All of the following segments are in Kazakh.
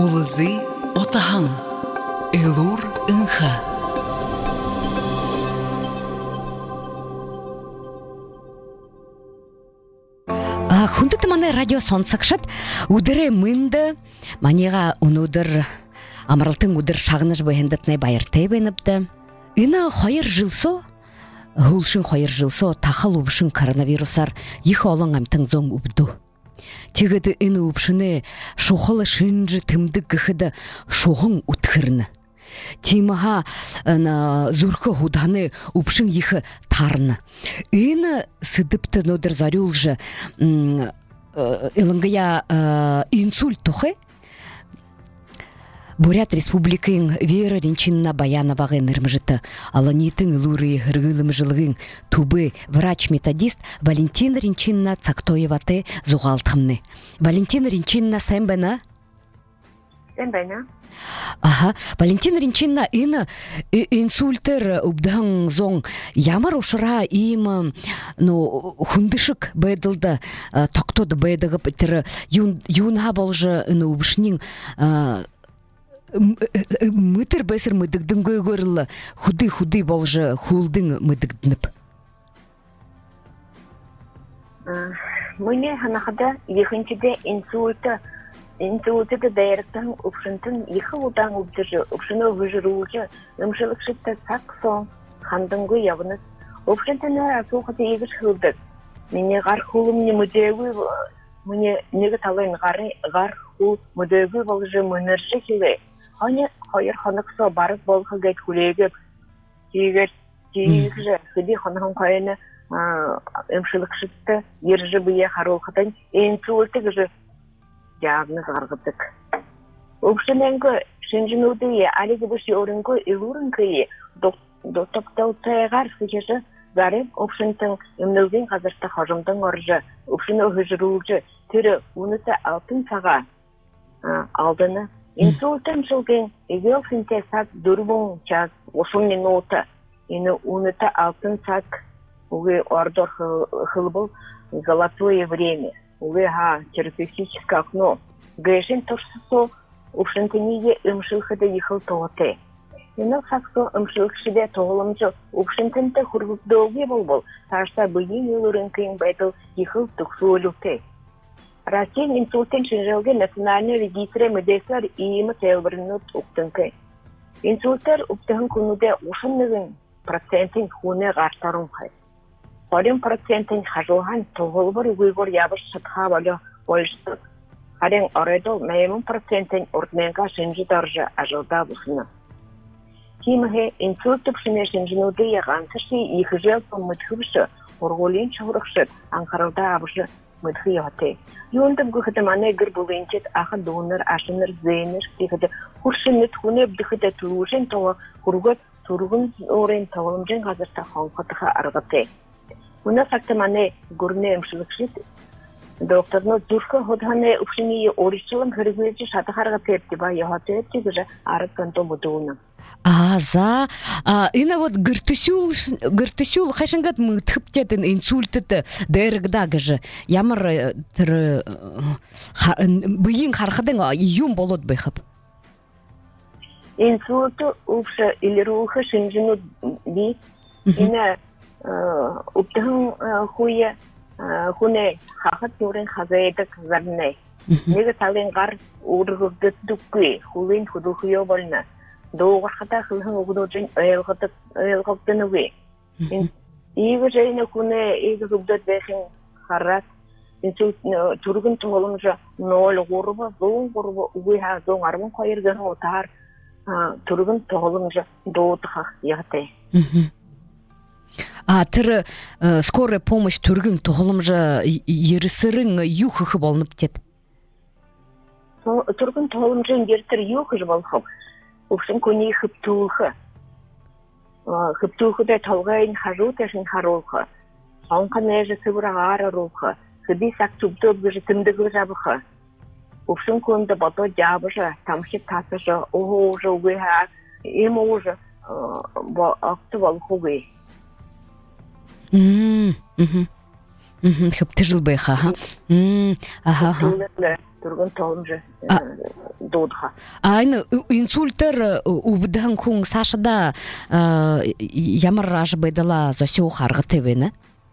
Улызы отахан. Элур ынха. Хундыты маны радио сонсақшат, удыры мынды, манеға унудыр, амралтын удыр шағыныш бәйіндітіне байыртай бәйініпті. Үні қойыр жылсо, хулшын қойыр жылсо, тақыл ұбышын коронавирусар ехі олың амтың зоң ұбду. Тегеді үні ұбышыны шоқылы шынжы тымды гіхіді шоғын ұтқырны. Тимаға зурқы худаны ұпшын ехі тарны. Үні сыдыпты нодыр зарюлжы илыңғыя инсульт тұхы. Бурят республикың Вера Ренчинна Баяновағы нырмыжыты. Аланитың луры ғырғылым жылғың тубы врач-методист Валентина Ренчинна Цактоеваты зуғалтымны. Валентина Ренчинна сән бәна? Сән бәна. Ага, Валентина Ренчинна инсультер убдаң зоң ямар ошыра им хундышык бәділді тоқтоды бәдігі бітірі юнға болжы убышнин мытыр бәсір мүдігдің көйгөрілі худы болжы хулдың мүдігдініп. Мұне ханақыда екіншіде инсульты дайрықтан ұпшынтын екі ұлдан ұпдыржы, ұпшыны ғыжыруылжы, ұмшылықшытты сақ соң қандыңғы явыныз. Ұпшынтыны асуқыды егіш хылдық. Мене ғар хулымны мүдегі, мұне неге талайын ғар хул мүдегі болжы мүнірші келе. Ханы қойыр қанықса барып болғы гәт хүлегіп, тегіжі хүді қанығын қойыны ұмшылықшытты ержі бұе қарулқыдан инсульты ғыжы диагноз аргыдык. Упшыненко шынжынуды алиги буши орынко илурынкы доктопталтайгар сычыжы зарым упшынтын имнылгин қазырта хожымдың оржы упшыны ғыжыруылжы түрі уныты алтын саға алдыны. Инсультын жылген егел синтесат дұрбың час ошын минуты. Ины уныты алтын сак уғы ордор хылбыл золотое время. Уга терапевтическое окно. Грешин торсо упшынтыниге ымшылхыды ехыл тоғыты. Ені сақсо ымшылхшыде тоғылымжы упшынтынты хұрғыдауге бол. Ташта бұйын елурын күйін байтыл ехыл тұқсы өлікті. Россия инсультын шынжылғы национальный регистры мүдеслер иемі тәлбіріні ұқтыңқы. Инсульттар ұптығын күнуде ұшынлығын процентін хуны ғартарын қай. 40% хажухан тоғылбыр үйгөр ябыш шытха балы ойшты. Харен орайдол 40% ордменға шынжы даржы ажылда бұсыны. Кимігі инсульты пшыне шынжынуды яғансыршы екі жел пын мүтхібіші, орғолин чығырықшы, аңқарылда абышы мүтхі яғаты. Юндым күхітіманы гір бұлынчет ақы доныр, ашыныр, зейнір, кекіді құршынны түгіне бүдіхіді тұлушын тоғы құрғыт тұрғын орын тоғылымжын ғазырта қонқытыға арғыты. Уна сактамане гурне эмшилыкшит докторно дурка ходхане упшини оричилам хыргыжы шатахарга тепти ба яхате тигже арык канто мудуна. За ина вот гыртысюл хашынгат мытхыптетін инсультыты дәрігдагыжы ямар тірі бұйын қарқыдың юм болот байхып. Инсульты упша илирухы шынжыну би ина ұптығын хуне хақыт көрін қазайдық зарнай. Неге талын ғар ұрғыды дүккі, хулын худухыйо болына. Доғырқыда қылғын ұғыдың өйелғыптың өге. Игі жайны хуне игі ғыбдат бәхін қарат. Түргін тұғылымжы нөл ғұрыбы, зоң ғұрыбы ұғы зоң армын қойырғын отар. Түргін тұғылымжы доғытықақ яғытай. Тірі скорая помощь түргін тұғылымжы ерісірің юхығы болынып дед? Түргін тұғылымжын ертір юхығы болынып. Ұпшын көне қыптуылғы. Қыптуылғы да талғайын қажу тәшін қарулғы. Анқан әжі сыбыр ағар арулғы. Қыды сақ түбді өбгіжі тімдігі жабығы. Ұпшын көнді бато жабыжы, тамшып тасыжы, оғы оғы оғы ем оғы ақты болығы. Хыпты жыл байха, ха? Аха. Тургун толымжы доодха. Айны инсульттар убыдыгын кун Сашада ямар ражы байдала зосеу харгы тебені?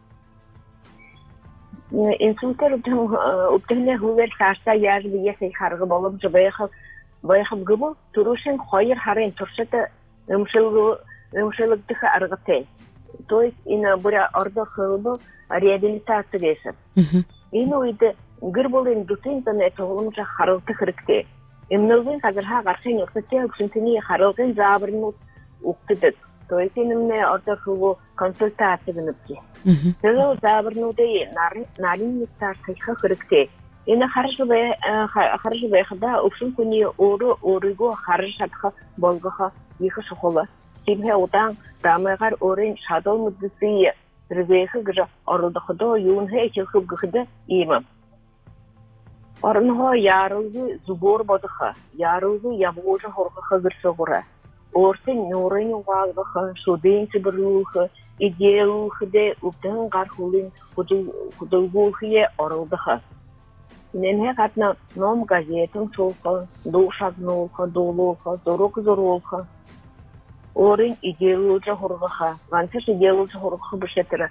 Инсульттар уптыгне хувер Сашта яжы бейесі харгы болып байхып гыбы турушын хайыр харин туршыты ымшылыгдыхы аргыты. То есть ина буря орда хылбы реабилитация десіп. Ина ойды гыр болын дүтін тоғылымжа харылты хырыкты. Имнылгын қазырға қаршын ұқсыте үксінтіне харылгын забырын ұқтыдық. То есть инымне орда хылбы консультация гыныпки. Тығы забырын ұды нарин ектар сайха хырыкты. Ина харышы байқыда ұқсын көне орыго харыш атқа болғыға егі шықылы. Тимхе одан дамайғар орын шадол мұддысы рывейхы гыжа орылдықыда юнхе екілхіп гыхыды имам. Орынға ярылғы зубор бодықы, ярылғы ябғожы хорқықы гырсы ғыры. Орсын нұрын уғалғықы, шудын сібірлуғы, идеялуғы де үптің ғархулын құдылғуғы орылдықы. Ненхе қатна ном газетің солқы, доушаднолқы, долуқы, зоруқы, Орын идеялуғы хорғыға, ғансыш идеялуғы хорғыға бүшетірі,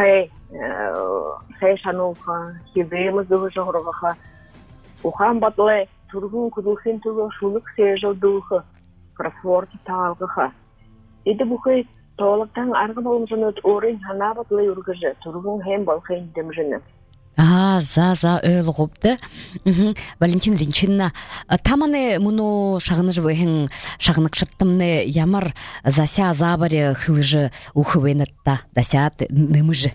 қай шанолға, хебемізді хорғыға, ұқан батылай тұрғын күділхен түгі шулық сежілдіғі, кроссворды тағалғыға. Еді бұқай тоғылықтан арғы болымжыны орын хана батылай үргіжі, тұрғын хем балқайын демжіні. За öyle koptu. Valentin Rinçinna tamane muno şağınıj böhen şağınık şıttımne yamar zася забаре хылжы ухвенетта дасят нымыжы.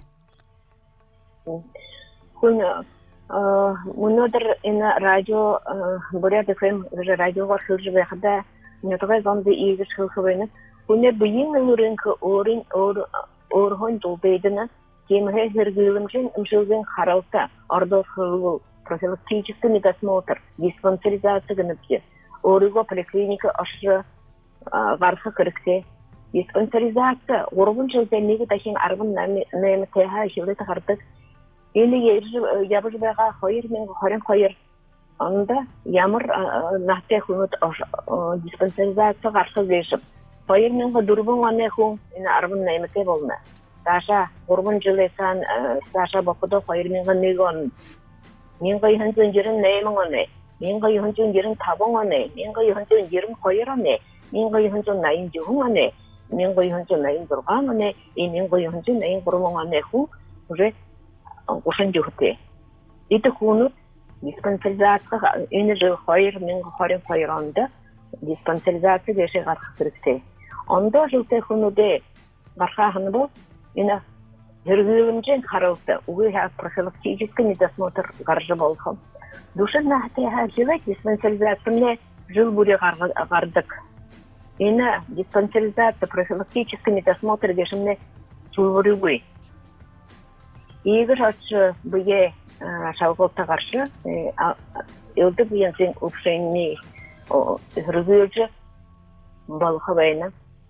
Мунодыр ина радио бурят FM радиоға хылжы бәхді нетогай замды игіш хылхвенет. Хуне бүйін ылырынқы орғын долбейдіні Кемге хергилымжен имшылген харалта, ордос хылгыл, профилактический медосмотр, диспансеризация гыныпке, орыго поликлиника ашы ғарқы кіріксе. Диспансеризация, орғын жылденлегі тахин арғын нәмі тәйха шевлі тағардық. Елі ябыж байға қойыр мен қойыр. Онда ямыр нахте хүнут диспансеризация ғарқы зешіп. Қойыр мен дұрбын ғаны құн арғын нәмі тәй болна. Саша, орғын жылесан, Саша бақыда қайырменға негон. Менға үйхінчен жерін нәймің оны. Менға үйхінчен жерін табың оны. Менға үйхінчен жерін қайыр оны. Менға үйхінчен найын жүхің оны. Менға үйхінчен найын дұрған оны. Менға үйхінчен найын құрмың оны. Ху, уже ұшын жүхіте. Еті құнып, диспансеризация, өні жыл қайыр, менға қайыр онды. Диспансеризация деше қарқы кірікте. Онда жылте құнуде барқағыны бол, Ина жүргілімжен қарылды. Уғы профилактический медосмотр ғаржы болғым. Душын нахтайға жылы диспансеризацияны жыл бүрі ғардық. Ина диспансеризация, профилактический медосмотр дешімне жыл бүрі. Егі жатшы бұге шалғылта қаршы, елді бұйенсен ұпшайны жүргілі болғы байына.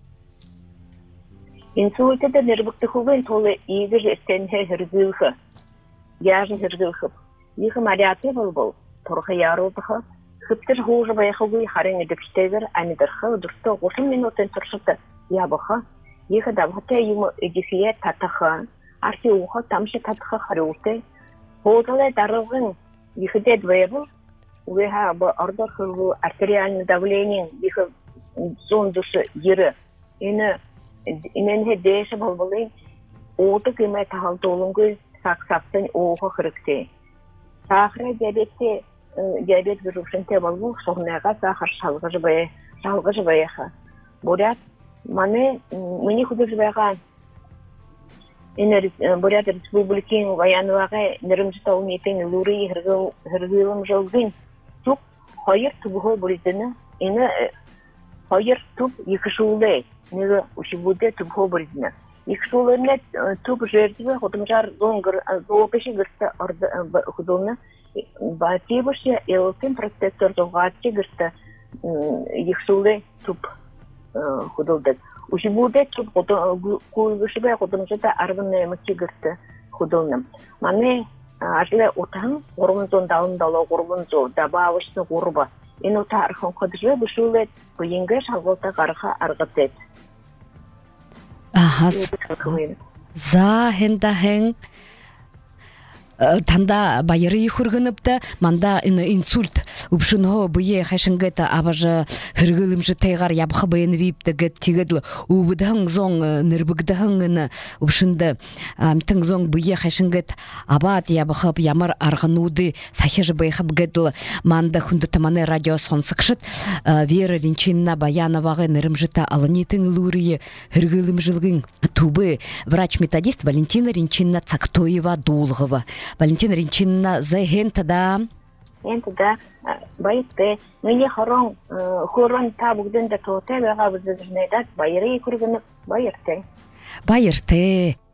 Инсультеде нервыкты хугын толы игі жестенге хүргілгі, яжын хүргілгі. Игі мариаты бол, тұрғы ярылдығы, хыптыр ғужы байқылғы харин едіпштегір, әнедіргі, дұрсты 30 минуттен тұршықты ябығы. Игі дабғыте юмы үдіфие татығы, арти уғы тамшы татығы харылты. Хоғылы дарылғын иғіде двейбіл, уға орда қылғы артериальный давление игі зон душы ері. Иненге деші болбылын, оты кемай тағал толыңғы сақ-сақтың оғы қырыкте. Сақыры диабет вирусынте болбыл, соғынайға сақыр шалғыжы байыға. Бурят, мені құды жібайға Бурят республикин ваянуаға нірімжі тауынетің лұры ғырғылым жылғын. Тұп, қайыр тұбығы бұридіні, қайыр тұп екі шулай. Неге ушибуде тубхо боридна. Икшуларне туб жердиве хотымжар зоопеши гырста худолна. Батибуше елтин протектор зоогатчи гырста икшуле туб худолдат. Ушибуде туб куйгышыбе хотымжата аргын немечи гырста. худолным. Маны ажле утаң урмунзон далындало урмунзо дабавышны урба. Ин ута архон кыдры бушулет буйынга шалголта гарха аргатет. За хенда хен танда байыры хургыныпта манда инсульт упшынho бые хашынгыта абажы хыргылымжы тайгар ябхы быйын випті гет тигедл убыдың зоң нырбыгдың упшынды тың зоң бые хашынгыт абат ябхып ямар арғынуды сахежы байхып гедл манда хунды таманы радио сонсықшыт Вера Ринчинна Баяновағы нырымжыта алынетің лурые хыргылымжылгын тубы врач-методист Валентина Ринчинна Цактоева Дулғова. Валентина Ринчинна зайхентада Ентада байытты. Мне хорон табугден да тоте вега бізді байыры көргініп байырты. Байырты.